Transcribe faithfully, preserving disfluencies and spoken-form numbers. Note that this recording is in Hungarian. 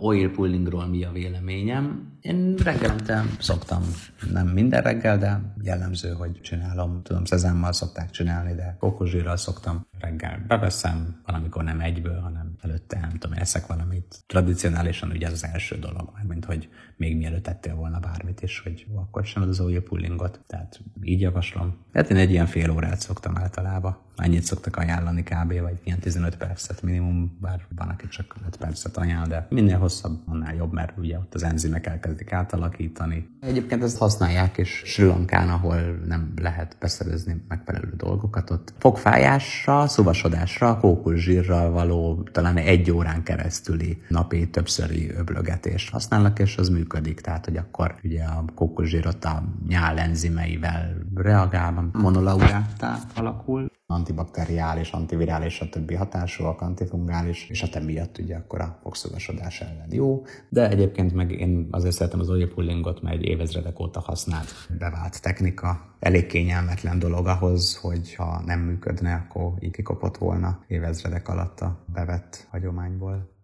oil pullingról mi a véleményem. Én reggelente szoktam, nem minden reggel, de jellemző, hogy csinálom. Tudom, szezámmal szokták csinálni, de kókuszsírral szoktam. Reggel beveszem, valamikor nem egyből, hanem előtte, nem tudom, eszek valamit. Tradicionálisan ugye ez az első dolog, mint hogy még mielőtt ettél volna bármit, és hogy jó, akkor sem az oil pullingot. Tehát így javaslom. Hát én egy ilyen fél órát szoktam általában. Annyit szoktak ajánlani kb. Vagy ilyen tizenöt percet minimum, bár van, aki csak öt percet ajánl, de minél hosszabb, annál jobb, mert ugye ott az enzimek elkezdik átalakítani. Egyébként ezt használják is Sri Lankán, ahol nem lehet beszerezni megfelelő dolgokat. Ott fogfájásra, szuvasodásra, kókuszsírral való talán egy órán keresztüli napi többszöri öblögetést használnak, és az működik. Tehát, hogy akkor ugye a kókuszsírot a nyál enzimeivel reagálva monolauráttá alakul. Antibakteriális, antivirális, a többi hatásúak, antifungális, és hát emiatt ugye akkor a fogszúvasodás ellen jó. De egyébként meg én azért szeretem az oil pullingot, mert egy évezredek óta használt, bevált technika. Elég kényelmetlen dolog ahhoz, hogy ha nem működne, akkor így kikopott volna évezredek alatt a bevett hagyományból.